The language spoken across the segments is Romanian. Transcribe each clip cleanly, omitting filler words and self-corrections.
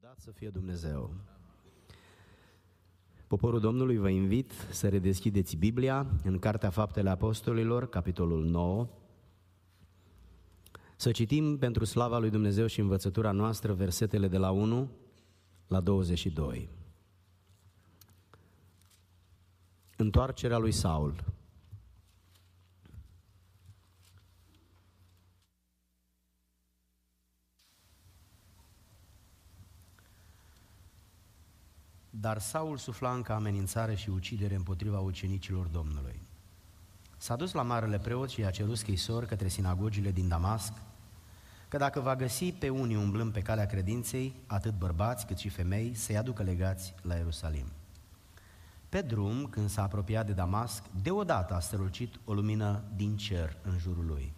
Lăudat să fie Dumnezeu! Poporul Domnului, vă invit să redeschideți Biblia în Cartea Faptele Apostolilor, capitolul 9, să citim pentru slava lui Dumnezeu și învățătura noastră versetele de la 1 la 22. Întoarcerea lui Saul. Dar Saul sufla încă amenințare și ucidere împotriva ucenicilor Domnului. S-a dus la marele preot și i-a cerut scrisori către sinagogile din Damasc, că dacă va găsi pe unii umblând pe calea credinței, atât bărbați cât și femei, să-i aducă legați la Ierusalim. Pe drum, când s-a apropiat de Damasc, deodată a strălucit o lumină din cer în jurul lui.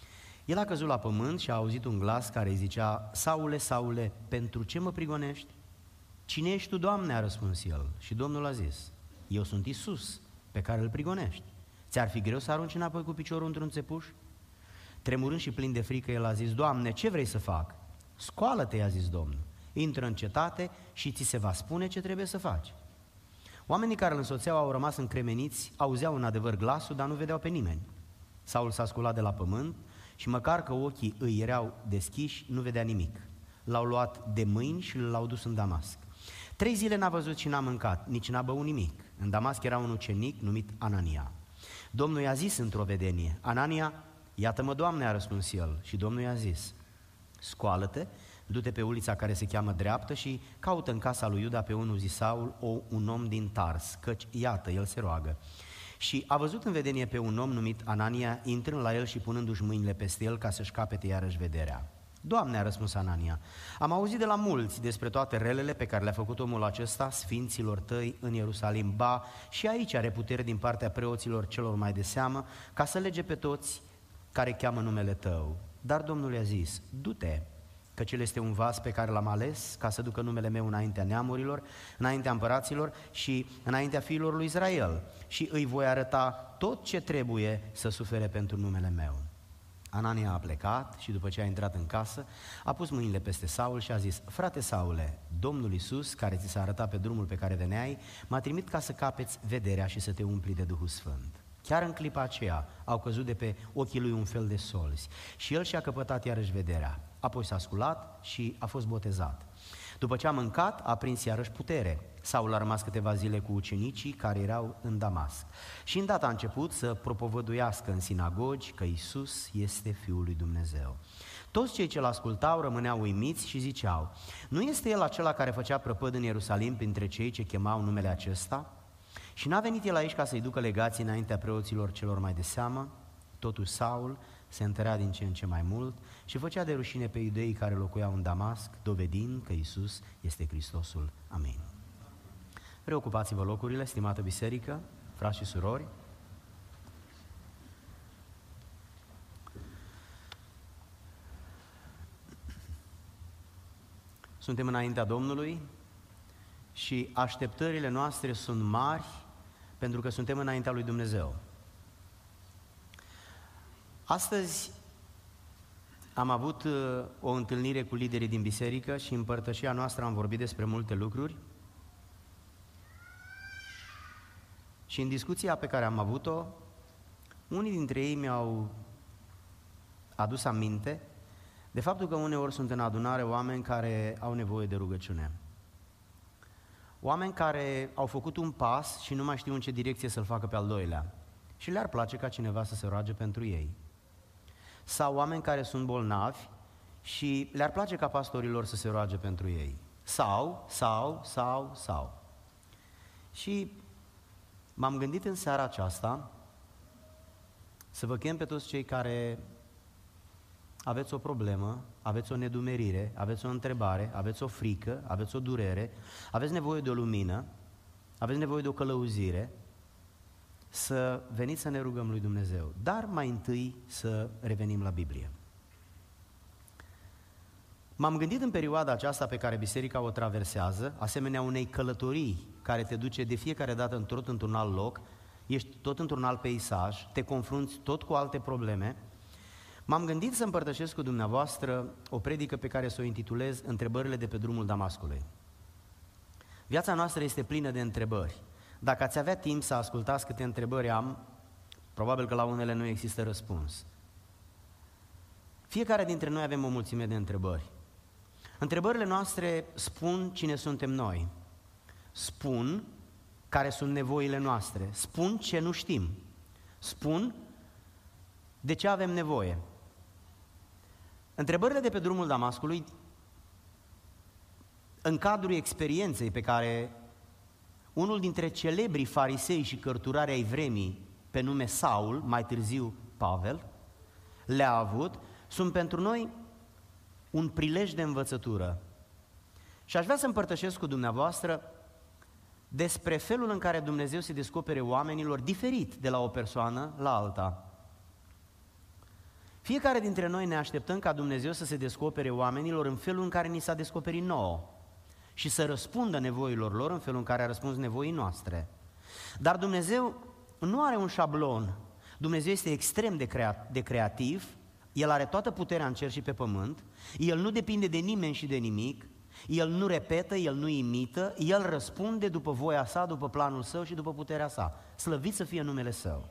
El a căzut la pământ și a auzit un glas care îi zicea: Saule, Saule, pentru ce mă prigonești? Cine ești tu, Doamne? A răspuns el. Și Domnul a zis: eu sunt Iisus, pe care îl prigonești. Ți-ar fi greu să arunci înapoi cu piciorul într-un țepuș? Tremurând și plin de frică, el a zis: Doamne, ce vrei să fac? Scoală-te, i-a zis Domnul, intră în cetate și ți se va spune ce trebuie să faci. Oamenii care îl însoțeau au rămas încremeniți, auzeau în adevăr glasul, dar nu vedeau pe nimeni. Saul s-a sculat de la pământ și măcar că ochii îi erau deschiși, nu vedea nimic. L-au luat de mâini și l-au dus în Damasc. 3 zile n-a văzut și n-a mâncat, nici n-a băut nimic. În Damasc era un ucenic numit Anania. Domnul i-a zis într-o vedenie: Anania, iată-mă, Doamne, a răspuns el. Și Domnul i-a zis: scoală-te, du-te pe ulița care se cheamă Dreaptă și caută în casa lui Iuda pe unul, zi Saul, un om din Tars, căci iată, el se roagă. Și a văzut în vedenie pe un om numit Anania, intrând la el și punându-și mâinile peste el ca să-și capete iarăși vederea. Doamne, a răspuns Anania, am auzit de la mulți despre toate relele pe care le-a făcut omul acesta sfinților tăi în Ierusalim. Ba, și aici are putere din partea preoților celor mai de seamă ca să lege pe toți care cheamă numele tău. Dar Domnul i-a zis: du-te, căci el este un vas pe care l-am ales ca să ducă numele meu înaintea neamurilor, înaintea împăraților și înaintea fiilor lui Israel, și îi voi arăta tot ce trebuie să sufere pentru numele meu. Anania a plecat și după ce a intrat în casă, a pus mâinile peste Saul și a zis: frate Saule, Domnul Iisus, care ți s-a arătat pe drumul pe care veneai, m-a trimit ca să capeți vederea și să te umpli de Duhul Sfânt. Chiar în clipa aceea au căzut de pe ochii lui un fel de solzi și el și-a căpătat iarăși vederea. Apoi s-a sculat și a fost botezat. După ce a mâncat, a prins iarăși putere. Saul a rămas câteva zile cu ucenicii care erau în Damasc. Și îndată a început să propovăduiască în sinagogi că Iisus este Fiul lui Dumnezeu. Toți cei ce l-ascultau rămâneau uimiți și ziceau: nu este el acela care făcea prăpăd în Ierusalim printre cei ce chemau numele acesta? Și n-a venit el aici ca să-i ducă legații înaintea preoților celor mai de seamă? Totuși Saul se întărea din ce în ce mai mult și făcea de rușine pe iudeii care locuiau în Damasc, dovedind că Iisus este Hristosul. Amin. Reocupați-vă locurile, stimată biserică, frați și surori. Suntem înaintea Domnului și așteptările noastre sunt mari pentru că suntem înaintea lui Dumnezeu. Astăzi am avut o întâlnire cu liderii din biserică și în părtășia noastră am vorbit despre multe lucruri. Și în discuția pe care am avut-o, unii dintre ei mi-au adus aminte de faptul că uneori sunt în adunare oameni care au nevoie de rugăciune. Oameni care au făcut un pas și nu mai știu în ce direcție să-l facă pe al doilea și le-ar place ca cineva să se roage pentru ei. Sau oameni care sunt bolnavi și le-ar place ca pastorilor să se roage pentru ei. Sau. Și m-am gândit în seara aceasta să vă chem pe toți cei care aveți o problemă, aveți o nedumerire, aveți o întrebare, aveți o frică, aveți o durere, aveți nevoie de o lumină, aveți nevoie de o călăuzire, să veniți să ne rugăm lui Dumnezeu. Dar mai întâi să revenim la Biblie. M-am gândit în perioada aceasta pe care biserica o traversează, asemenea unei călătorii care te duce de fiecare dată tot într-un alt loc, ești tot într-un alt peisaj, te confrunți tot cu alte probleme. M-am gândit să împărtășesc cu dumneavoastră o predică pe care să o intitulez Întrebările de pe drumul Damascului. Viața noastră este plină de întrebări. Dacă ați avea timp să ascultați câte întrebări am, probabil că la unele nu există răspuns. Fiecare dintre noi avem o mulțime de întrebări. Întrebările noastre spun cine suntem noi, spun care sunt nevoile noastre, spun ce nu știm, spun de ce avem nevoie. Întrebările de pe drumul Damascului, în cadrul experienței pe care unul dintre celebrii farisei și cărturari ai vremii, pe nume Saul, mai târziu Pavel, le-a avut, sunt pentru noi un prilej de învățătură. Și aș vrea să împărtășesc cu dumneavoastră despre felul în care Dumnezeu se descopere oamenilor diferit de la o persoană la alta. Fiecare dintre noi ne așteptăm ca Dumnezeu să se descopere oamenilor în felul în care ni s-a descoperit nouă și să răspundă nevoilor lor în felul în care a răspuns nevoii noastre. Dar Dumnezeu nu are un șablon. Dumnezeu este extrem de creativ, El are toată puterea în cer și pe pământ, El nu depinde de nimeni și de nimic, El nu repetă, El nu imită, El răspunde după voia Sa, după planul Său și după puterea Sa. Slăvit să fie numele Său.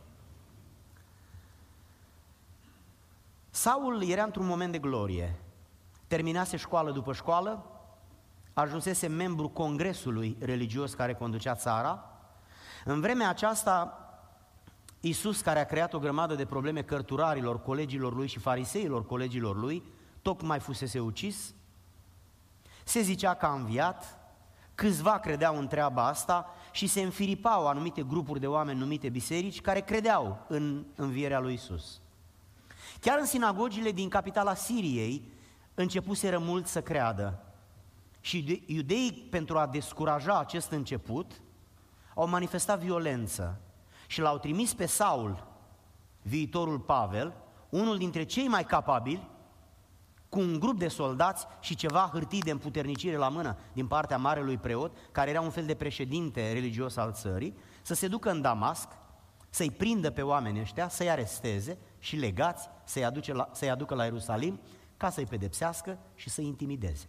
Saul era într-un moment de glorie. Terminase școală după școală, ajunsese membru congresului religios care conducea țara. În vremea aceasta, Iisus, care a creat o grămadă de probleme cărturarilor, colegilor lui și fariseilor, colegilor lui, tocmai fusese ucis. Se zicea că a înviat, câțiva credeau în treaba asta și se înfiripau anumite grupuri de oameni numite biserici care credeau în învierea lui Iisus. Chiar în sinagogile din capitala Siriei începuseră mulți să creadă și iudeii, pentru a descuraja acest început, au manifestat violență și l-au trimis pe Saul, viitorul Pavel, unul dintre cei mai capabili, cu un grup de soldați și ceva hârtii de împuternicire la mână din partea marelui preot, care era un fel de președinte religios al țării, să se ducă în Damasc, să-i prindă pe oamenii ăștia, să-i aresteze și legați, să-i aducă la Ierusalim, ca să-i pedepsească și să-i intimideze.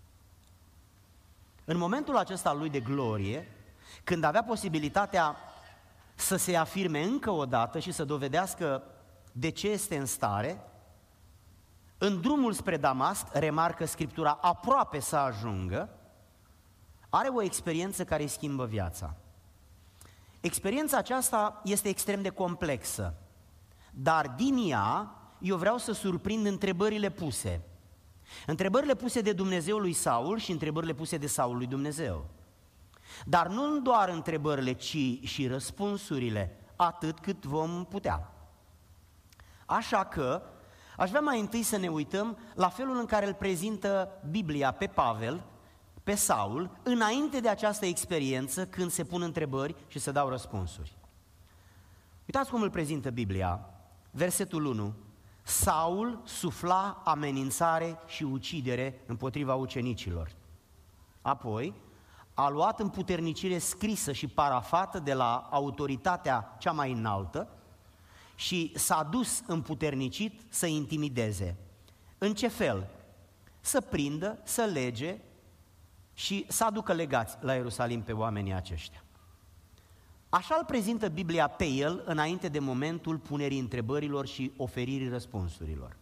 În momentul acesta lui de glorie, când avea posibilitatea să se afirme încă o dată și să dovedească de ce este în stare, în drumul spre Damasc, remarcă Scriptura, aproape să ajungă, are o experiență care îi schimbă viața. Experiența aceasta este extrem de complexă, dar din ea eu vreau să surprind întrebările puse. Întrebările puse de Dumnezeu lui Saul și întrebările puse de Saul lui Dumnezeu. Dar nu doar întrebările, ci și răspunsurile, atât cât vom putea. Așa că aș vrea mai întâi să ne uităm la felul în care îl prezintă Biblia pe Pavel, pe Saul, înainte de această experiență, când se pun întrebări și se dau răspunsuri. Uitați cum îl prezintă Biblia, versetul 1. Saul sufla amenințare și ucidere împotriva ucenicilor. Apoi a luat împuternicire scrisă și parafată de la autoritatea cea mai înaltă și s-a dus împuternicit să intimideze. În ce fel? Să prindă, să lege și să aducă legați la Ierusalim pe oamenii aceștia. Așa îl prezintă Biblia pe el înainte de momentul punerii întrebărilor și oferirii răspunsurilor.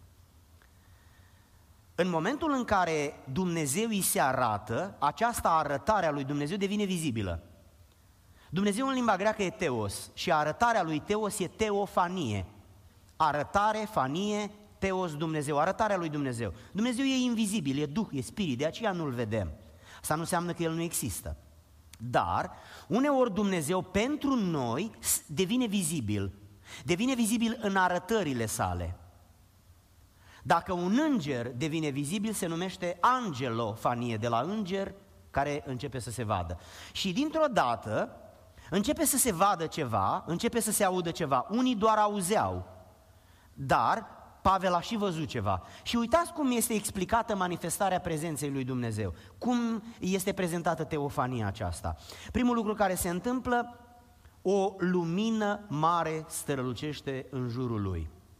În momentul în care Dumnezeu îi se arată, această arătare a lui Dumnezeu devine vizibilă. Dumnezeu în limba greacă e teos și arătarea lui teos e teofanie. Arătare, fanie, teos, Dumnezeu, arătarea lui Dumnezeu. Dumnezeu e invizibil, e Duh, e Spirit, de aceea nu-L vedem. Asta nu înseamnă că El nu există. Dar uneori Dumnezeu pentru noi devine vizibil în arătările sale. Dacă un înger devine vizibil, se numește angelofanie, de la înger care începe să se vadă. Și dintr-o dată începe să se vadă ceva, începe să se audă ceva. Unii doar auzeau, dar Pavel a și văzut ceva. Și uitați cum este explicată manifestarea prezenței lui Dumnezeu. Cum este prezentată teofania aceasta. Primul lucru care se întâmplă, o lumină mare strălucește în jurul lui.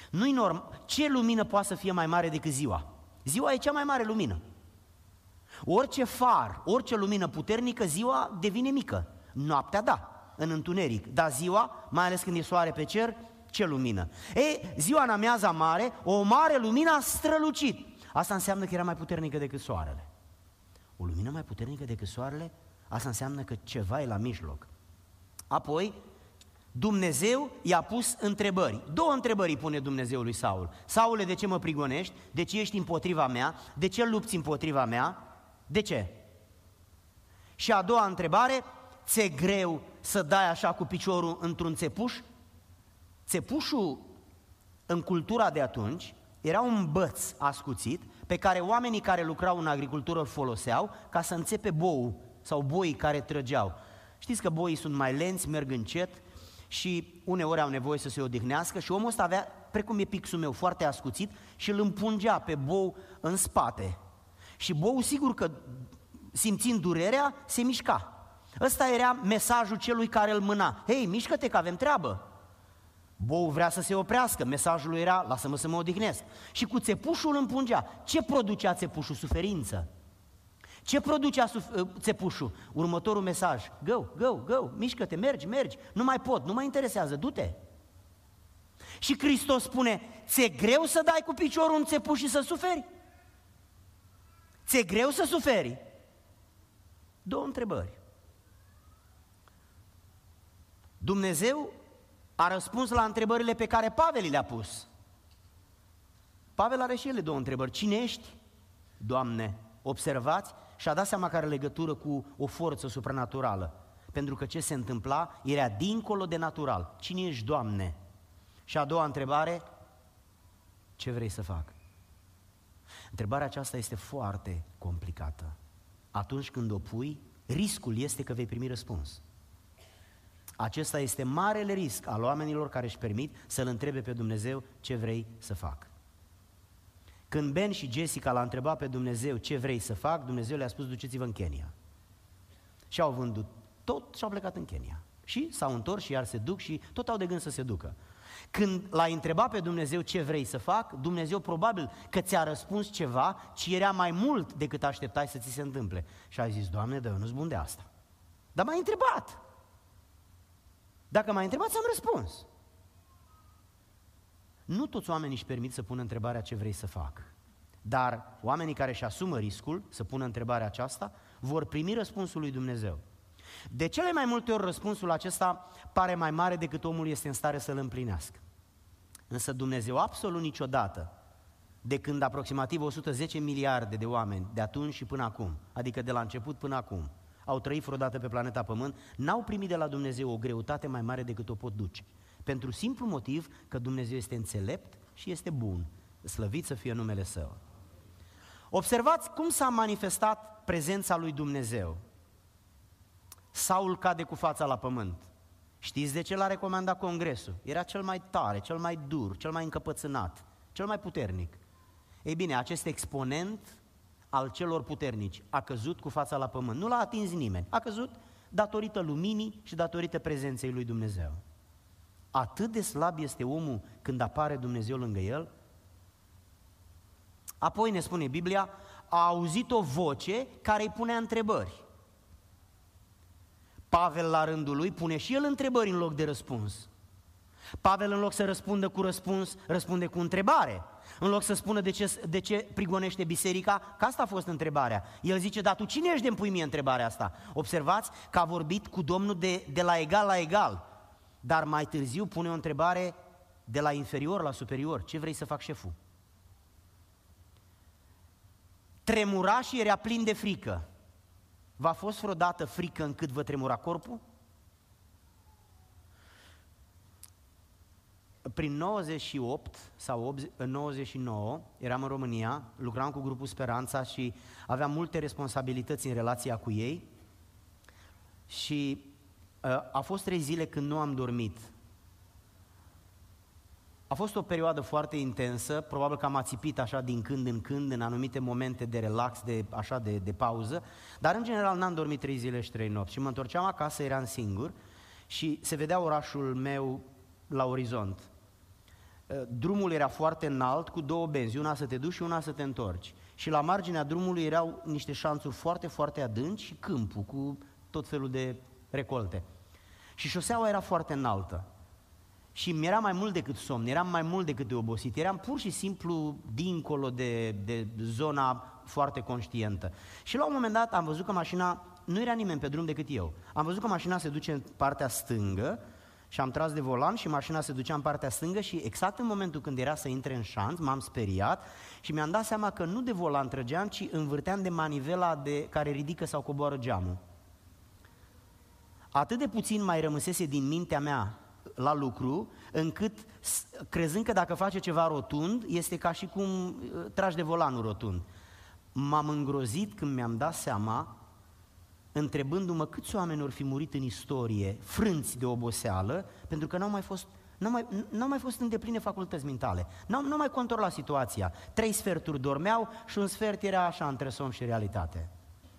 Nu-i normal. Ce lumină poate să fie mai mare decât ziua? Ziua e cea mai mare lumină. Orice far, orice lumină puternică, ziua devine mică. Noaptea, da, în întuneric, dar ziua, mai ales când e soare pe cer, ce lumină? Ei, ziua în amiaza mare, o mare lumină a strălucit. Asta înseamnă că era mai puternică decât soarele. O lumină mai puternică decât soarele, asta înseamnă că ceva e la mijloc. Apoi, Dumnezeu i-a pus întrebări. 2 întrebări îi pune Dumnezeu lui Saul. Saule, de ce mă prigonești? De ce ești împotriva mea? De ce lupți împotriva mea? De ce? Și a doua întrebare, ți-e greu să dai așa cu piciorul într-un țepuș? Țepușul, în cultura de atunci, era un băț ascuțit pe care oamenii care lucrau în agricultură îl foloseau ca să înțepe boul sau boii care trăgeau. Știți că boii sunt mai lenți, merg încet și uneori au nevoie să se odihnească și omul ăsta avea, precum e pixul meu, foarte ascuțit și îl împungea pe bou în spate. Și boul, sigur că simțind durerea, se mișca. Ăsta era mesajul celui care îl mâna. Hei, mișcă-te că avem treabă. Boul vrea să se oprească, mesajul lui era, lasă-mă să mă odihnesc. Și cu țepușul îl împungea. Ce producea țepușul? Suferință. Ce producea țepușul? Următorul mesaj. Go, go, go, mișcă-te, mergi, nu mai pot, nu mă interesează, du-te. Și Hristos spune, ți-e greu să dai cu piciorul în țepuș și să suferi? Ți-e greu să suferi? 2 întrebări. Dumnezeu a răspuns la întrebările pe care Pavel le-a pus. Pavel are și ele 2 întrebări. Cine ești? Doamne, observați, și-a dat seama că are legătură cu o forță supranaturală. Pentru că ce se întâmpla era dincolo de natural. Cine ești, Doamne? Și a doua întrebare, ce vrei să fac? Întrebarea aceasta este foarte complicată. Atunci când o pui, riscul este că vei primi răspuns. Acesta este marele risc al oamenilor care își permit să-L întrebe pe Dumnezeu ce vrei să fac. Când Ben și Jessica l-a întrebat pe Dumnezeu ce vrei să fac, Dumnezeu le-a spus duceți-vă în Kenya. Și au vândut tot și au plecat în Kenya. Și s-au întors și iar se duc și tot au de gând să se ducă. Când l-a întrebat pe Dumnezeu ce vrei să fac, Dumnezeu probabil că ți-a răspuns ceva ce era mai mult decât așteptai să ți se întâmple. Și ai zis, Doamne, dar eu nu-s bun de asta. Dar m-ai întrebat. Dacă m-ai întrebat, ți-am răspuns. Nu toți oamenii își permit să pună întrebarea ce vrei să fac. Dar oamenii care își asumă riscul să pună întrebarea aceasta vor primi răspunsul lui Dumnezeu. De cele mai multe ori răspunsul acesta pare mai mare decât omul este în stare să-l împlinească. Însă Dumnezeu absolut niciodată, de când aproximativ 110 miliarde de oameni, de atunci și până acum, adică de la început până acum, au trăit vreodată pe planeta Pământ, n-au primit de la Dumnezeu o greutate mai mare decât o pot duce. Pentru simplu motiv că Dumnezeu este înțelept și este bun. Slăvit să fie numele Său. Observați cum s-a manifestat prezența lui Dumnezeu. Saul cade cu fața la pământ. Știți de ce l-a recomandat Congresul? Era cel mai tare, cel mai dur, cel mai încăpățânat, cel mai puternic. Ei bine, acest exponent al celor puternici a căzut cu fața la pământ. Nu l-a atins nimeni. A căzut datorită luminii și datorită prezenței lui Dumnezeu. Atât de slab este omul când apare Dumnezeu lângă el. Apoi ne spune Biblia, a auzit o voce care îi punea întrebări. Pavel la rândul lui pune și el întrebări în loc de răspuns. Pavel în loc să răspundă cu răspuns, răspunde cu întrebare. În loc să spună de ce prigonește biserica, că asta a fost întrebarea. El zice, dar tu cine ești de-mi pui mie întrebarea asta? Observați că a vorbit cu Domnul de la egal la egal. Dar mai târziu pune o întrebare de la inferior la superior. Ce vrei să fac, șeful? Tremura și era plin de frică. V-a fost vreodată frică încât vă tremura corpul? Prin 98 sau 99 eram în România, lucram cu grupul Speranța și aveam multe responsabilități în relația cu ei și a fost 3 zile când nu am dormit. A fost o perioadă foarte intensă, probabil că am ațipit așa din când în când, în anumite momente de relax, de pauză, dar în general n-am dormit 3 zile și 3 nopți și mă întorceam acasă, eram singur și se vedea orașul meu la orizont. Drumul era foarte înalt cu două benzi, una să te duci și una să te întorci. Și la marginea drumului erau niște șanțuri foarte, foarte adânci și câmpul cu tot felul de recolte. Și șoseaua era foarte înaltă. Și mi-era mai mult decât somn, eram mai mult decât de obosit, eram pur și simplu dincolo de zona foarte conștientă. Și la un moment dat am văzut că mașina, nu era nimeni pe drum decât eu, am văzut că mașina se duce în partea stângă și am tras de volan și mașina se ducea în partea stângă și exact în momentul când era să intre în șanț, m-am speriat și mi-am dat seama că nu de volan trăgeam, ci învârteam de manivela care ridică sau coboară geamul. Atât de puțin mai rămăsese din mintea mea la lucru, încât crezând că dacă face ceva rotund, este ca și cum tragi de volanul rotund. M-am îngrozit când mi-am dat seama, întrebându-mă câți oameni vor fi murit în istorie, frânți de oboseală, pentru că n-au mai fost în depline facultăți mentale, n-au mai controlat situația. 3 sferturi dormeau și un sfert era așa între somn și realitate.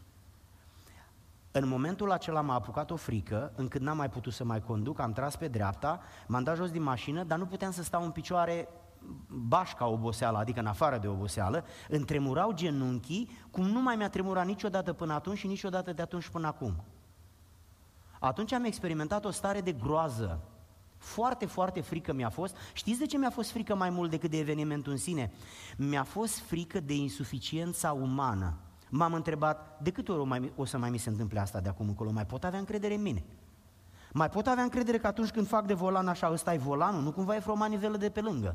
În momentul acela m-a apucat o frică, încât n-am mai putut să mai conduc, am tras pe dreapta, m-am dat jos din mașină, dar nu puteam să stau în picioare bașca oboseală, adică în afară de oboseală, îmi tremurau genunchii, cum nu mai mi-a tremurat niciodată până atunci și niciodată de atunci până acum. Atunci am experimentat o stare de groază, foarte, foarte frică mi-a fost. Știți de ce mi-a fost frică mai mult decât de evenimentul în sine? Mi-a fost frică de insuficiența umană. M-am întrebat, de câte ori o să mai mi se întâmple asta de acum încolo? Mai pot avea încredere în mine? Mai pot avea încredere că atunci când fac de volan așa, ăsta e volanul, nu cumva e vreo manivelă de pe lângă?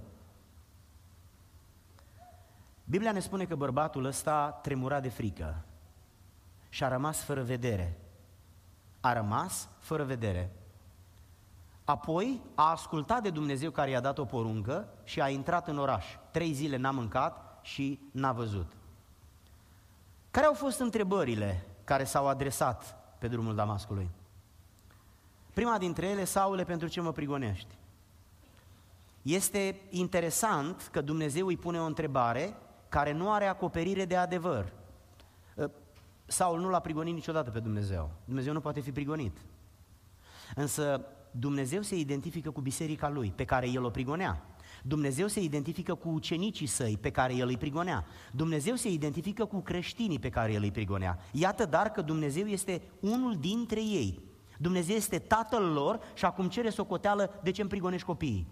Biblia ne spune că bărbatul ăsta tremura de frică și a rămas fără vedere. A rămas fără vedere. Apoi a ascultat de Dumnezeu care i-a dat o poruncă și a intrat în oraș. 3 zile n-a mâncat și n-a văzut. Care au fost întrebările care s-au adresat pe drumul Damascului? Prima dintre ele, Saule, pentru ce mă prigonești? Este interesant că Dumnezeu îi pune o întrebare care nu are acoperire de adevăr. Saul nu l-a prigonit niciodată pe Dumnezeu. Dumnezeu nu poate fi prigonit. Însă Dumnezeu se identifică cu biserica lui, pe care el o prigonea. Dumnezeu se identifică cu ucenicii săi, pe care el îi prigonea. Dumnezeu se identifică cu creștinii pe care el îi prigonea. Iată dar că Dumnezeu este unul dintre ei. Dumnezeu este tatăl lor și acum cere socoteală de ce îmi prigonești copiii.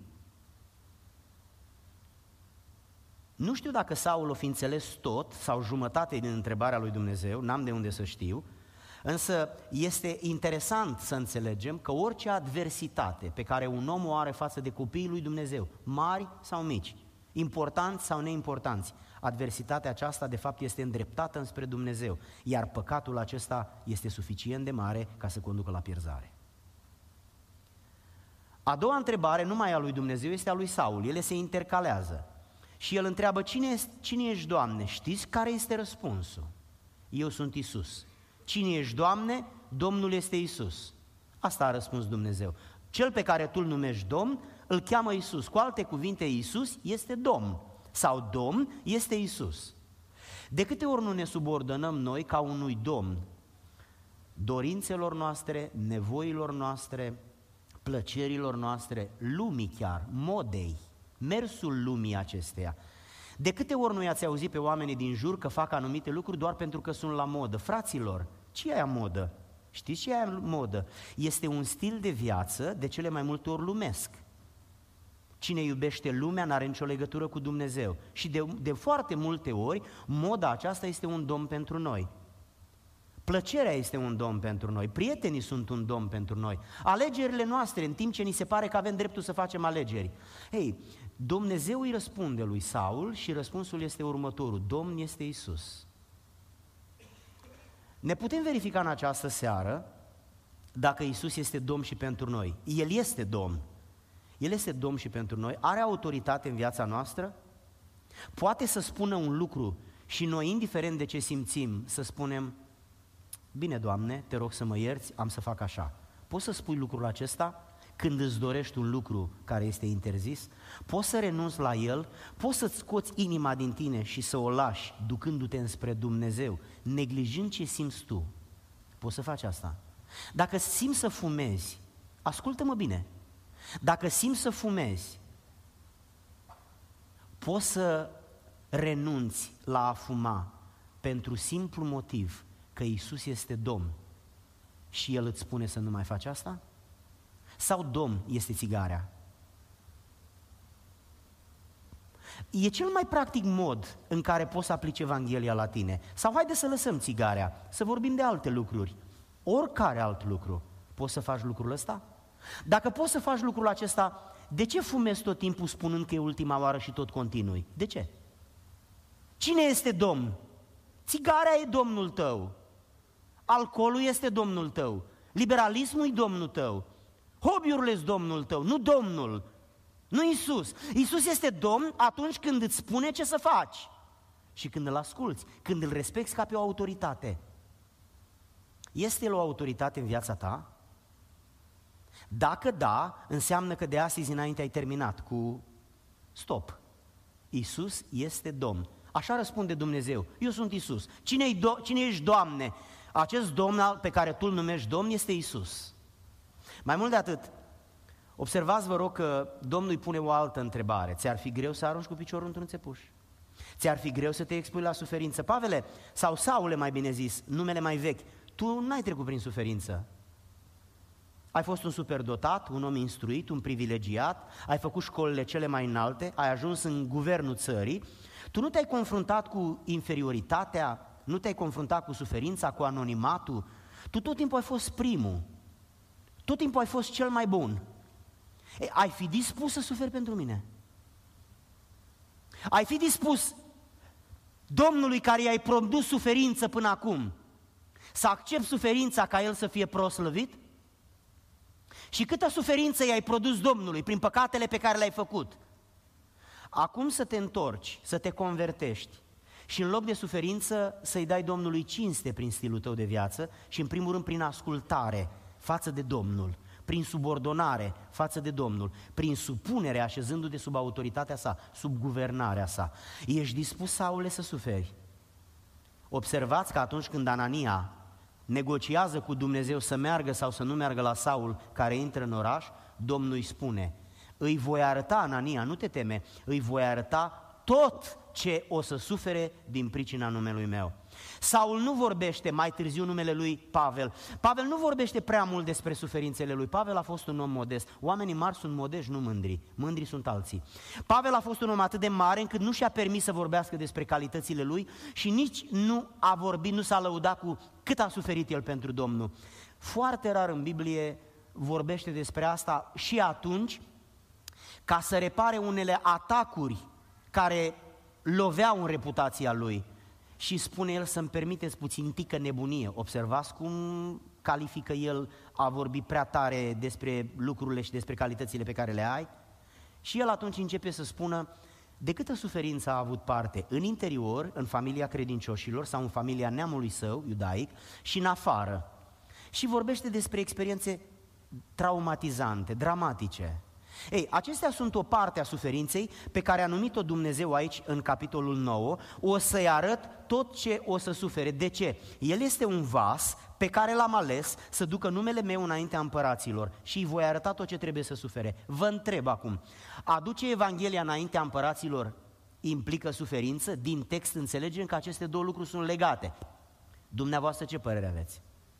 Nu știu dacă Saul o fi înțeles tot sau jumătate din întrebarea lui Dumnezeu, n-am de unde să știu, însă este interesant să înțelegem că orice adversitate pe care un om o are față de copiii lui Dumnezeu, mari sau mici, importanți sau neimportanți, adversitatea aceasta de fapt este îndreptată înspre Dumnezeu, iar păcatul acesta este suficient de mare ca să conducă la pierzare. A doua întrebare, nu mai e a lui Dumnezeu, este a lui Saul, ele se intercalează. Și el întreabă, cine ești, Doamne? Știți care este răspunsul? Eu sunt Iisus. Cine ești, Doamne? Domnul este Iisus. Asta a răspuns Dumnezeu. Cel pe care tu îl numești Domn, îl cheamă Iisus. Cu alte cuvinte, Iisus este Domn. Sau Domn este Iisus. De câte ori nu ne subordonăm noi ca unui Domn dorințelor noastre, nevoilor noastre, plăcerilor noastre, lumii chiar, modei, mersul lumii acesteia. De câte ori nu i-ați auzit pe oamenii din jur că fac anumite lucruri doar pentru că sunt la modă? Fraților, ce e aia modă? Știți ce e aia modă? Este un stil de viață de cele mai multe ori lumesc. Cine iubește lumea n-are nicio legătură cu Dumnezeu. Și de foarte multe ori, moda aceasta este un domn pentru noi. Plăcerea este un domn pentru noi, prietenii sunt un domn pentru noi, alegerile noastre, în timp ce ni se pare că avem dreptul să facem alegeri. Ei, Dumnezeu îi răspunde lui Saul și răspunsul este următorul, Domn este Iisus. Ne putem verifica în această seară dacă Iisus este Domn și pentru noi. El este Domn. El este Domn și pentru noi, are autoritate în viața noastră, poate să spună un lucru și noi, indiferent de ce simțim, să spunem, bine, Doamne, te rog să mă ierți, am să fac așa. Poți să spui lucrul acesta când îți dorești un lucru care este interzis? Poți să renunți la el? Poți să-ți scoți inima din tine și să o lași ducându-te înspre Dumnezeu, neglijând ce simți tu? Poți să faci asta. Dacă simți să fumezi, ascultă-mă bine, dacă simți să fumezi, Poți să renunți la a fuma pentru simplu motiv că Iisus este Domn și El îți spune să nu mai faci asta? Sau Domn este țigarea? E cel mai practic mod în care poți să aplici Evanghelia la tine. Sau haide să lăsăm țigarea, să vorbim de alte lucruri. Oricare alt lucru. Poți să faci lucrul ăsta? Dacă poți să faci lucrul acesta, de ce fumezi tot timpul spunând că e ultima oară și tot continui? De ce? Cine este Domn? Țigarea e Domnul tău. Alcoolul este Domnul tău. Liberalismul e Domnul tău. Hobby-urile sunt Domnul tău, nu Domnul. Nu Iisus. Iisus este Domn atunci când îți spune ce să faci și când îl asculți, când îl respecti ca pe o autoritate. Este El o autoritate în viața ta? Dacă da, înseamnă că de astăzi înainte ai terminat cu stop. Iisus este Domn. Așa răspunde Dumnezeu. Eu sunt Iisus. Cine ești, Doamne? Acest Domn pe care Tu îl numești Domn este Iisus. Mai mult de atât, observați, vă rog, că Domnul îi pune o altă întrebare. Ți-ar fi greu să arunci cu piciorul într-un țepuș? Ți-ar fi greu să te expui la suferință? Pavele, sau Saule mai bine zis, numele mai vechi, tu n-ai trecut prin suferință. Ai fost un superdotat, un om instruit, un privilegiat, ai făcut școlile cele mai înalte, ai ajuns în guvernul țării, tu nu te-ai confruntat cu inferioritatea, nu te-ai confruntat cu suferința, cu anonimatul, tu tot timpul ai fost primul, tot timpul ai fost cel mai bun. Ai fi dispus să suferi pentru mine? Ai fi dispus Domnului care i-ai produs suferință până acum să accepti suferința ca El să fie proslăvit? Și câtă suferință i-ai produs Domnului prin păcatele pe care le-ai făcut? Acum să te întorci, să te convertești și în loc de suferință să-i dai Domnului cinste prin stilul tău de viață și în primul rând prin ascultare față de Domnul, prin subordonare față de Domnul, prin supunere așezându-te sub autoritatea sa, sub guvernarea sa. Ești dispus, Saule, să suferi? Observați că atunci când Anania negociază cu Dumnezeu să meargă sau să nu meargă la Saul care intră în oraș, Domnul îi spune: îi voi arăta, Anania, nu te teme, îi voi arăta tot ce o să sufere din pricina numelui meu. Saul nu vorbește, mai târziu numele lui Pavel. Pavel nu vorbește prea mult despre suferințele lui. Pavel a fost un om modest. Oamenii mari sunt modești, nu mândri. Mândri sunt alții. Pavel a fost un om atât de mare încât nu și-a permis să vorbească despre calitățile lui și nici nu a vorbit, nu s-a lăudat cu cât a suferit el pentru Domnul. Foarte rar în Biblie vorbește despre asta și atunci ca să repare unele atacuri care loveau în reputația lui. Și spune el: să-mi permiteți puțintică nebunie. Observați cum califică el a vorbit prea tare despre lucrurile și despre calitățile pe care le ai? Și el atunci începe să spună de câtă suferință a avut parte în interior, în familia credincioșilor sau în familia neamului său, iudaic, și în afară. Și vorbește despre experiențe traumatizante, dramatice. Ei, acestea sunt o parte a suferinței pe care a numit-o Dumnezeu aici în capitolul 9, o să-i arăt tot ce o să sufere. De ce? El este un vas pe care l-am ales să ducă numele meu înaintea împăraților și îi voi arăta tot ce trebuie să sufere. Vă întreb acum, aduce Evanghelia înaintea împăraților implică suferință? Din text înțelegem că aceste două lucruri sunt legate. Dumneavoastră ce părere aveți?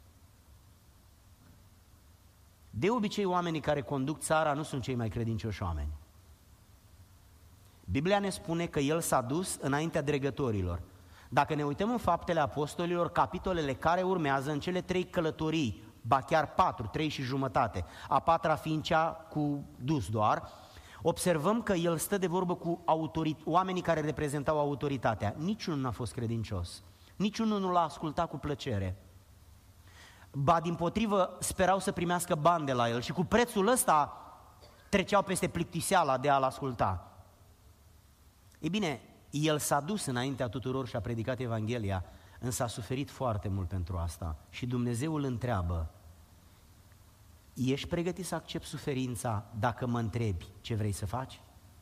De obicei, oamenii care conduc țara nu sunt cei mai credincioși oameni. Biblia ne spune că El s-a dus înaintea dregătorilor. Dacă ne uităm în Faptele Apostolilor, capitolele care urmează, în cele 3 călătorii, ba chiar 4, 3 și jumătate, a 4-a fiind cea cu dus doar, observăm că El stă de vorbă cu oamenii care reprezentau autoritatea. Niciunul n-a fost credincios, niciunul nu l-a ascultat cu plăcere. Ba dimpotrivă sperau să primească bani de la el și cu prețul ăsta treceau peste plictiseala de a-l asculta. Ei bine, el s-a dus înaintea tuturor și a predicat Evanghelia, însă a suferit foarte mult pentru asta și Dumnezeu îl întreabă: ești pregătit să accepti suferința dacă mă întrebi ce vrei să faci?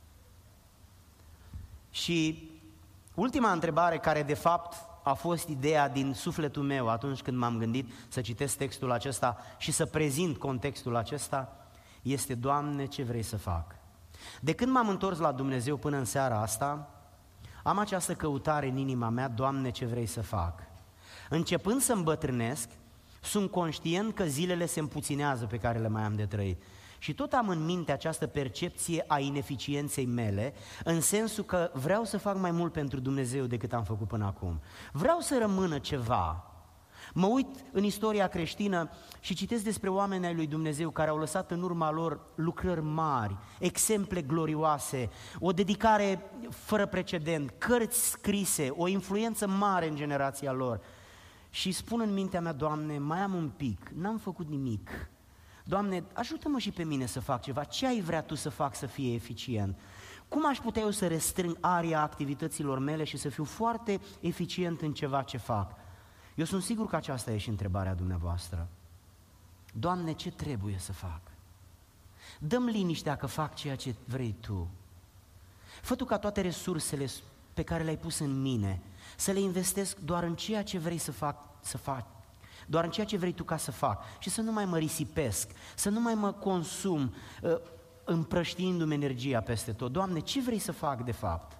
Și ultima întrebare, care de fapt a fost ideea din sufletul meu atunci când m-am gândit să citesc textul acesta și să prezint contextul acesta, este: Doamne, ce vrei să fac? De când m-am întors la Dumnezeu până în seara asta, am această căutare în inima mea, Doamne, ce vrei să fac? Începând să îmbătrânesc, sunt conștient că zilele se împuținează pe care le mai am de trăit. Și tot am în minte această percepție a ineficienței mele, în sensul că vreau să fac mai mult pentru Dumnezeu decât am făcut până acum. Vreau să rămână ceva. Mă uit în istoria creștină și citesc despre oameni ai lui Dumnezeu care au lăsat în urma lor lucrări mari, exemple glorioase, o dedicare fără precedent, cărți scrise, o influență mare în generația lor. Și spun în mintea mea, Doamne, mai am un pic, n-am făcut nimic. Doamne, ajută-mă și pe mine să fac ceva. Ce ai vrea Tu să fac să fie eficient? Cum aș putea eu să restrâng aria activităților mele și să fiu foarte eficient în ceva ce fac? Eu sunt sigur că aceasta e și întrebarea dumneavoastră. Doamne, ce trebuie să fac? Dă-mi liniștea că fac ceea ce vrei Tu. Fă Tu ca toate resursele pe care le-ai pus în mine să le investesc doar în ceea ce vrei să fac, doar în ceea ce vrei Tu ca să fac și să nu mai mă risipesc, să nu mai mă consum împrăștiindu-mi energia peste tot. Doamne, ce vrei să fac de fapt?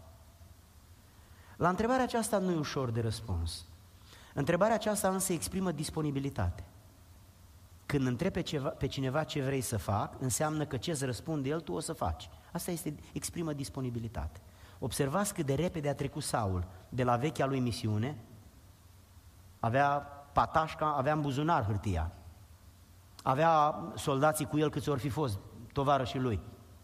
La întrebarea aceasta nu e ușor de răspuns. Întrebarea aceasta însă exprimă disponibilitate. Când întrebi pe cineva ce vrei să fac, înseamnă că ce îți răspunde el, tu o să faci. Asta exprimă disponibilitate. Observați cât de repede a trecut Saul de la vechea lui misiune, avea patașca, avea în buzunar hârtia, avea soldații cu el câți ori fi fost, tovarășii lui.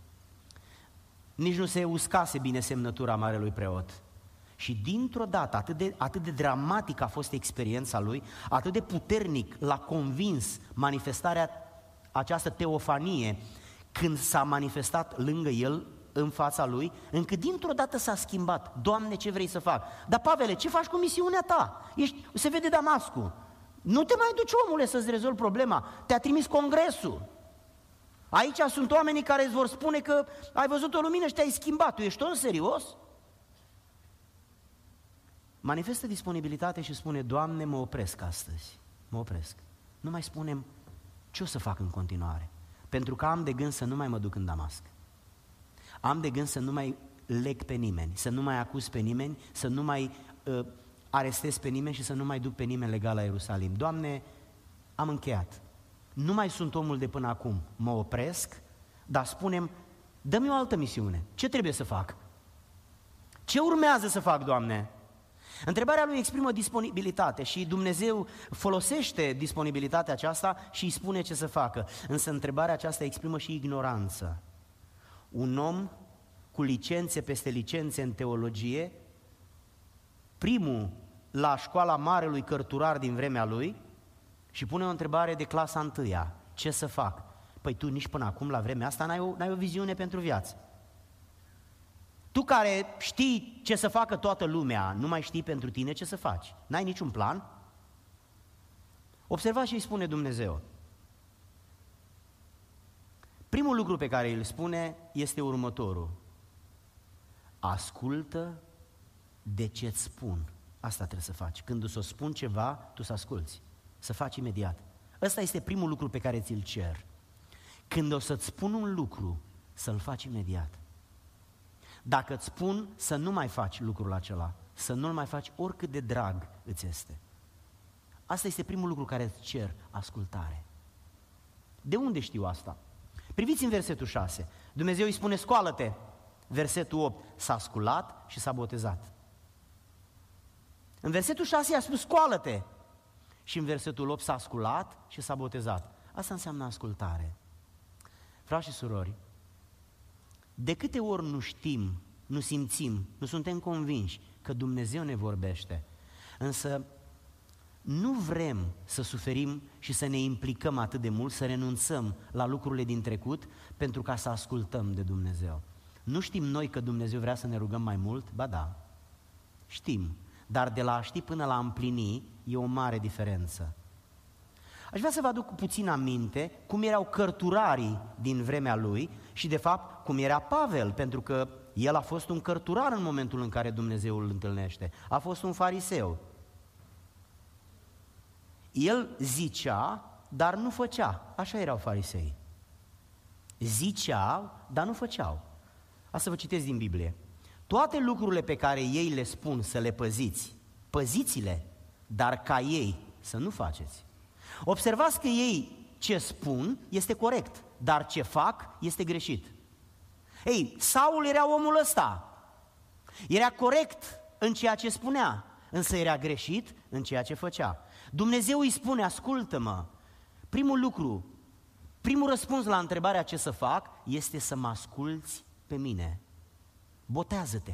Nici nu se uscase bine semnătura marelui preot. Și dintr-o dată, atât de dramatică a fost experiența lui, atât de puternic l-a convins manifestarea, această teofanie, când s-a manifestat lângă el, în fața lui, încât dintr-o dată s-a schimbat. Doamne, ce vrei să fac? Dar Pavele, ce faci cu misiunea ta? Se vede Damascul. Nu te mai duci, omule, să-ți rezolvi problema. Te-a trimis Congresul. Aici sunt oamenii care îți vor spune că ai văzut o lumină și te-ai schimbat. Tu ești tot serios? Manifestă disponibilitate și spune, Doamne, mă opresc astăzi. Mă opresc. Nu mai spunem ce o să fac în continuare. Pentru că am de gând să nu mai mă duc în Damasc. Am de gând să nu mai leg pe nimeni, să nu mai acuz pe nimeni, să nu mai arestez pe nimeni și să nu mai duc pe nimeni legal la Ierusalim. Doamne, am încheiat. Nu mai sunt omul de până acum. Mă opresc, dar spunem, dă-mi o altă misiune. Ce trebuie să fac? Ce urmează să fac, Doamne? Întrebarea lui exprimă disponibilitate și Dumnezeu folosește disponibilitatea aceasta și îi spune ce să facă. Însă întrebarea aceasta exprimă și ignoranță. Un om cu licențe peste licențe în teologie, primul la școala marelui cărturar din vremea lui, și pune o întrebare de clasa întâia. Ce să fac? Păi tu nici până acum, la vremea asta, n-ai o viziune pentru viață. Tu care știi ce să facă toată lumea, nu mai știi pentru tine ce să faci. N-ai niciun plan? Observați ce îi spune Dumnezeu. Primul lucru pe care îl spune este următorul. Ascultă de ce-ți spun. Asta trebuie să faci. Când o să spun ceva, tu să asculți. Să faci imediat. Ăsta este primul lucru pe care ți-l cer. Când o să-ți spun un lucru, să-l faci imediat. Dacă îți spun să nu mai faci lucrul acela, să nu-l mai faci oricât de drag îți este. Asta este primul lucru care îți cer, ascultare. De unde știu asta? Priviți în versetul 6. Dumnezeu îi spune, scoală-te. Versetul 8, s-a sculat și s-a botezat. În versetul 6 i-a spus, scoală-te. Și în versetul 8 s-a sculat și s-a botezat. Asta înseamnă ascultare. Frați și surori, de câte ori nu știm, nu simțim, nu suntem convinși că Dumnezeu ne vorbește, însă nu vrem să suferim și să ne implicăm atât de mult, să renunțăm la lucrurile din trecut pentru ca să ascultăm de Dumnezeu. Nu știm noi că Dumnezeu vrea să ne rugăm mai mult? Ba da, știm, dar de la a ști până la a împlini e o mare diferență. Aș vrea să vă aduc puțin aminte cum erau cărturarii din vremea lui și de fapt cum era Pavel, pentru că el a fost un cărturar în momentul în care Dumnezeu îl întâlnește. A fost un fariseu. El zicea, dar nu făcea. Așa erau farisei. Ziceau, dar nu făceau. Asta vă citesc din Biblie. Toate lucrurile pe care ei le spun să le păziți, păziți-le, dar ca ei să nu faceți. Observați că ei ce spun este corect, dar ce fac este greșit. Ei, Saul era omul ăsta. Era corect în ceea ce spunea, însă era greșit în ceea ce făcea. Dumnezeu îi spune, ascultă-mă, primul răspuns la întrebarea ce să fac este să mă asculți pe mine. Botează-te.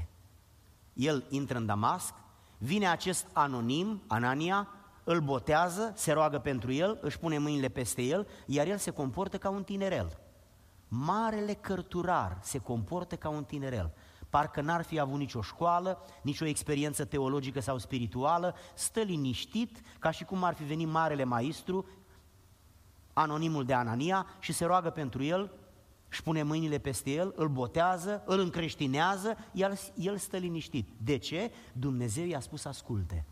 El intră în Damasc, vine acest anonim, Anania, îl botează, se roagă pentru el, își pune mâinile peste el, iar el se comportă ca un tinerel. Marele cărturar se comportă ca un tinerel. Parcă n-ar fi avut nicio școală, nicio experiență teologică sau spirituală, stă liniștit, ca și cum ar fi venit marele maestru, anonimul de Anania, și se roagă pentru el, își pune mâinile peste el, îl botează, îl încreștinează, iar el stă liniștit. De ce? Dumnezeu i-a spus asculte.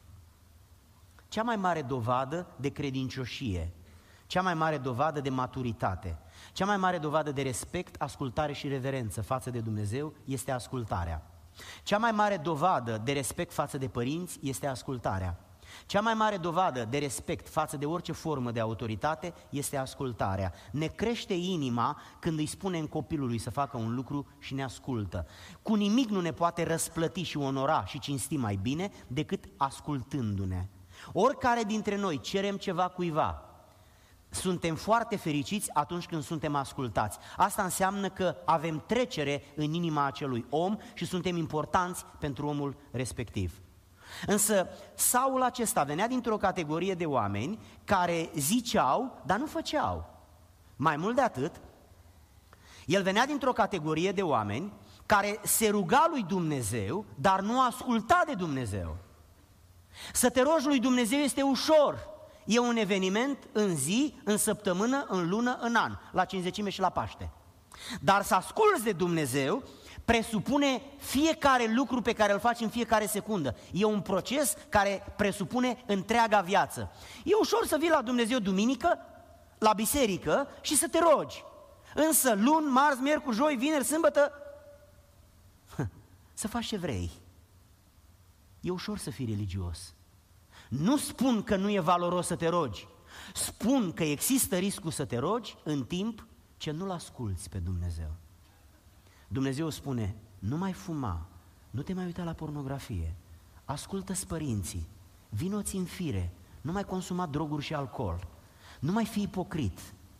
Cea mai mare dovadă de credincioșie, cea mai mare dovadă de maturitate, cea mai mare dovadă de respect, ascultare și reverență față de Dumnezeu este ascultarea. Cea mai mare dovadă de respect față de părinți este ascultarea. Cea mai mare dovadă de respect față de orice formă de autoritate este ascultarea. Ne crește inima când îi spunem copilului să facă un lucru și ne ascultă. Cu nimic nu ne poate răsplăti și onora și cinsti mai bine decât ascultându-ne. Oricare dintre noi cerem ceva cuiva, suntem foarte fericiți atunci când suntem ascultați. Asta înseamnă că avem trecere în inima acelui om și suntem importanți pentru omul respectiv. Însă Saul acesta venea dintr-o categorie de oameni care ziceau, dar nu făceau. Mai mult de atât, el venea dintr-o categorie de oameni care se ruga lui Dumnezeu, dar nu asculta de Dumnezeu. Să te rogi lui Dumnezeu este ușor. E un eveniment în zi, în săptămână, în lună, în an, la Cincizecime și la Paște. Dar să asculți de Dumnezeu presupune fiecare lucru pe care îl faci în fiecare secundă. E un proces care presupune întreaga viață. E ușor să vii la Dumnezeu duminică, la biserică și să te rogi. Însă luni, marți, miercuri, joi, vineri, sâmbătă, să faci ce vrei. E ușor să fii religios. Nu spun că nu e valoros să te rogi, spun că există riscul să te rogi în timp ce nu-L asculți pe Dumnezeu. Dumnezeu spune, nu mai fuma, nu te mai uita la pornografie, ascultă-ți părinții, vino-ți în fire, nu mai consuma droguri și alcool, nu mai fi ipocrit,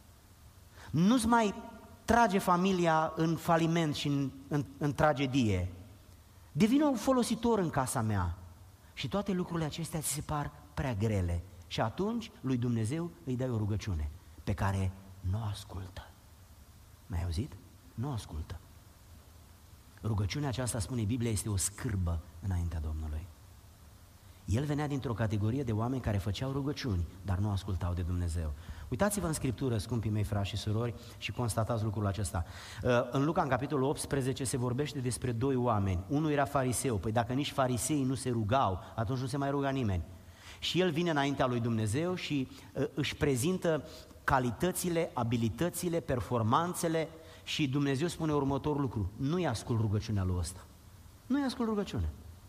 nu-ți mai trage familia în faliment și în tragedie, devină un folositor în casa mea. Și toate lucrurile acestea ți se par prea grele. Și atunci lui Dumnezeu îi dai o rugăciune pe care nu o ascultă. M-ai auzit? Nu o ascultă. Rugăciunea aceasta, spune Biblia, este o scârbă înaintea Domnului. El venea dintr-o categorie de oameni care făceau rugăciuni, dar nu ascultau de Dumnezeu. Uitați-vă în Scriptură, scumpii mei frați și surori, și constatați lucrul acesta. În Luca, în capitolul 18, se vorbește despre doi oameni. Unul era fariseu, păi dacă nici fariseii nu se rugau, atunci nu se mai ruga nimeni. Și el vine înaintea lui Dumnezeu și își prezintă calitățile, abilitățile, performanțele și Dumnezeu spune următorul lucru: nu-i ascult rugăciunea lui ăsta. Nu-i ascult rugăciunea.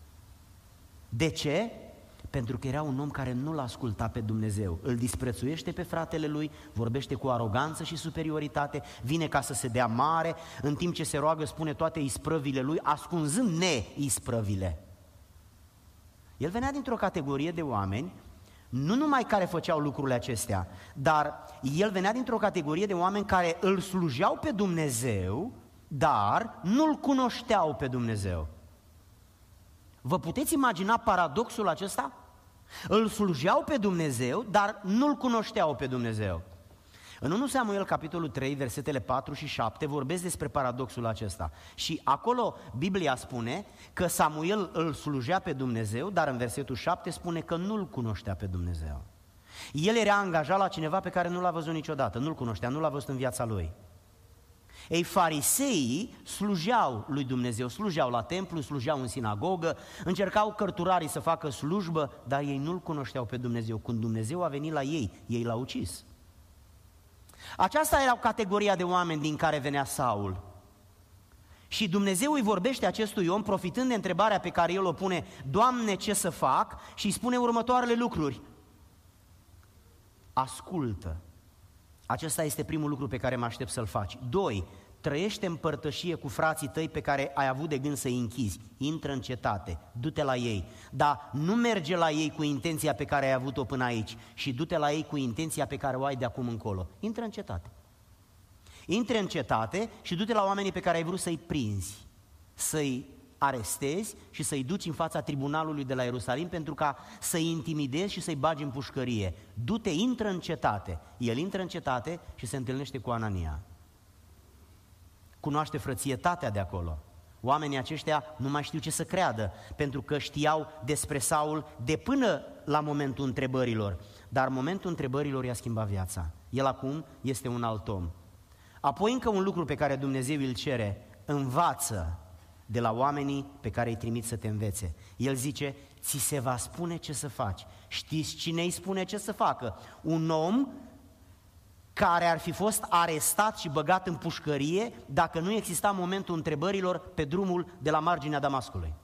De ce? Pentru că era un om care nu-L asculta pe Dumnezeu, îl disprețuiește pe fratele lui, vorbește cu aroganță și superioritate, vine ca să se dea mare, în timp ce se roagă spune toate isprăvile lui, ascunzând neisprăvile. El venea dintr-o categorie de oameni, nu numai care făceau lucrurile acestea, dar el venea dintr-o categorie de oameni care îl slujeau pe Dumnezeu, dar nu-L cunoșteau pe Dumnezeu. Vă puteți imagina paradoxul acesta? Îl slujeau pe Dumnezeu, dar nu-L cunoșteau pe Dumnezeu. În 1 Samuel, capitolul 3, versetele 4 și 7, vorbesc despre paradoxul acesta. Și acolo Biblia spune că Samuel îl slujea pe Dumnezeu, dar în versetul 7 spune că nu-L cunoștea pe Dumnezeu. El era angajat la cineva pe care nu l-a văzut niciodată, nu-L cunoștea, nu l-a văzut în viața lui. Ei, fariseii slujeau lui Dumnezeu, slujeau la templu, slujeau în sinagogă, încercau cărturarii să facă slujbă, dar ei nu-L cunoșteau pe Dumnezeu. Când Dumnezeu a venit la ei l-au ucis. Aceasta era categoria de oameni din care venea Saul. Și Dumnezeu îi vorbește acestui om, profitând de întrebarea pe care el o pune, Doamne, ce să fac? Și îi spune următoarele lucruri. Ascultă. Acesta este primul lucru pe care mă aștept să-l faci. 2. Trăiește în părtășie cu frații tăi pe care ai avut de gând să-i închizi. Intră în cetate, du-te la ei. Dar nu merge la ei cu intenția pe care ai avut-o până aici, și du-te la ei cu intenția pe care o ai de acum încolo. Intră în cetate. Intră în cetate și du-te la oamenii pe care ai vrut să-i prinzi, să-i arestezi și să-i duci în fața tribunalului de la Ierusalim pentru ca să-i intimidezi și să-i bagi în pușcărie. Du-te, intră în cetate. El intră în cetate și se întâlnește cu Anania. Cunoaște frățietatea de acolo. Oamenii aceștia nu mai știu ce să creadă, pentru că știau despre Saul de până la momentul întrebărilor. Dar momentul întrebărilor i-a schimbat viața. El acum este un alt om. Apoi încă un lucru pe care Dumnezeu îl cere: învață de la oamenii pe care îi trimit să te învețe. El zice, ți se va spune ce să faci. Știți cine îi spune ce să facă? Un om care ar fi fost arestat și băgat în pușcărie dacă nu exista momentul întrebărilor pe drumul de la marginea Damascului.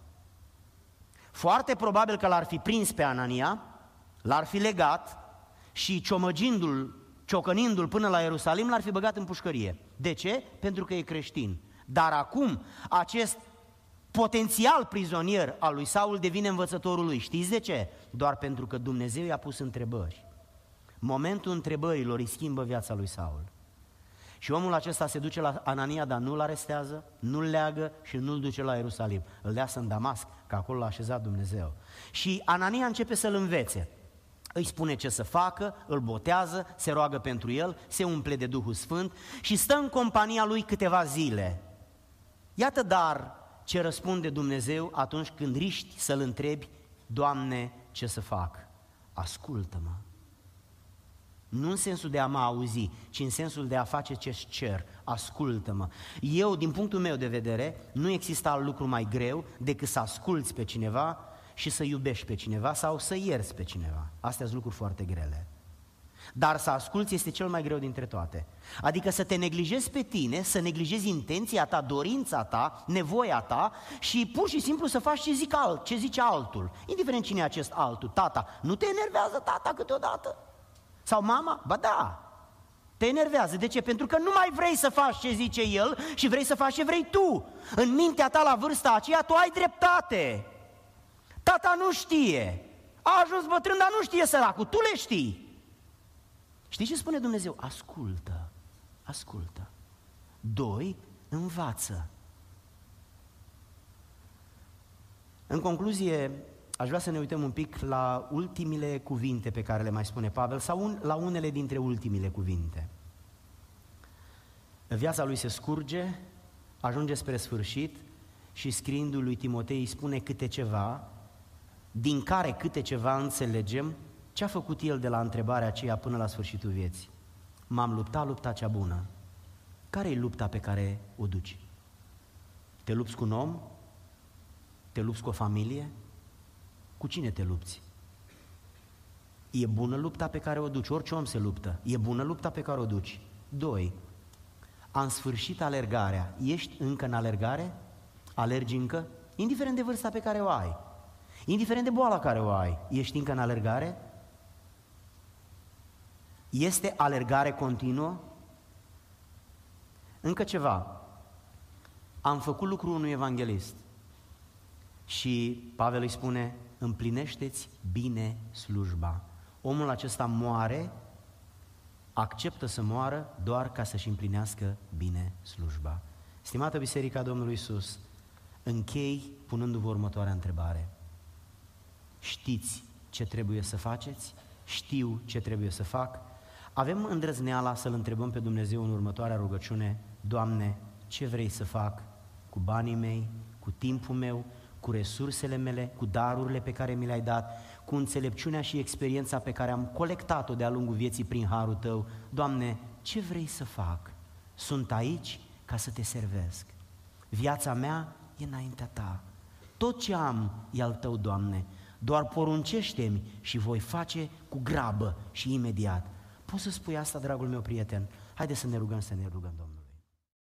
Foarte probabil că l-ar fi prins pe Anania, l-ar fi legat și ciocănindu-l până la Ierusalim, l-ar fi băgat în pușcărie. De ce? Pentru că e creștin. Dar acum acest potențial prizonier al lui Saul devine învățătorul lui. Știți de ce? Doar pentru că Dumnezeu i-a pus întrebări. Momentul întrebărilor îi schimbă viața lui Saul. Și omul acesta se duce la Anania, dar nu-l arestează, nu-l leagă și nu-l duce la Ierusalim. Îl lasă în Damasc, că acolo l-a așezat Dumnezeu. Și Anania începe să-l învețe. Îi spune ce să facă, îl botează, se roagă pentru el, se umple de Duhul Sfânt și stă în compania lui câteva zile. Iată dar ce răspunde Dumnezeu atunci când riști să-L întrebi, Doamne, ce să fac? Ascultă-mă. Nu în sensul de a mă auzi, ci în sensul de a face ce-ți cer. Ascultă-mă. Eu, din punctul meu de vedere, nu există alt lucru mai greu decât să asculți pe cineva și să iubești pe cineva sau să ierți pe cineva. Astea sunt lucruri foarte grele. Dar să asculți este cel mai greu dintre toate. Adică să te neglijezi pe tine, să neglijezi intenția ta, dorința ta, nevoia ta și pur și simplu să faci ce zice altul. Indiferent cine e acest altul, tata. Nu te enervează tata câteodată? Sau mama? Ba da, te enervează. De ce? Pentru că nu mai vrei să faci ce zice el și vrei să faci ce vrei tu. În mintea ta la vârsta aceea tu ai dreptate. Tata nu știe. A ajuns bătrân, dar nu știe săracul. Tu le știi. Știi ce spune Dumnezeu? Ascultă, ascultă. 2. Învață. În concluzie, aș vrea să ne uităm un pic la ultimile cuvinte pe care le mai spune Pavel sau la unele dintre ultimile cuvinte. Viața lui se scurge, ajunge spre sfârșit și scriindu-i lui Timotei îi spune câte ceva, din care câte ceva înțelegem ce a făcut el de la întrebarea aceea până la sfârșitul vieții. M-am luptat lupta cea bună. Care e lupta pe care o duci? Te lupți cu un om? Te lupți cu o familie? Cu cine te lupți? E bună lupta pe care o duci, orice om se luptă. E bună lupta pe care o duci. 2. Am sfârșit alergarea. Ești încă în alergare? Alergi încă? Indiferent de vârsta pe care o ai. Indiferent de boala care o ai. Ești încă în alergare? Este alergare continuă? Încă ceva. Am făcut lucrul unui evanghelist. Și Pavel îi spune, împlinește-ți bine slujba. Omul acesta moare, acceptă să moară doar ca să-și împlinească bine slujba. Stimată Biserica Domnului Iisus, închei punându-vă următoarea întrebare. Știți ce trebuie să faceți? Știu ce trebuie să fac? Avem îndrăzneala să-L întrebăm pe Dumnezeu în următoarea rugăciune, Doamne, ce vrei să fac cu banii mei, cu timpul meu, cu resursele mele, cu darurile pe care mi le-ai dat, cu înțelepciunea și experiența pe care am colectat-o de-a lungul vieții prin harul Tău. Doamne, ce vrei să fac? Sunt aici ca să Te servesc. Viața mea e înaintea Ta. Tot ce am e al Tău, Doamne. Doar poruncește-mi și voi face cu grabă și imediat. Poți să spui asta, dragul meu prieten? Haide să ne rugăm, Domnul.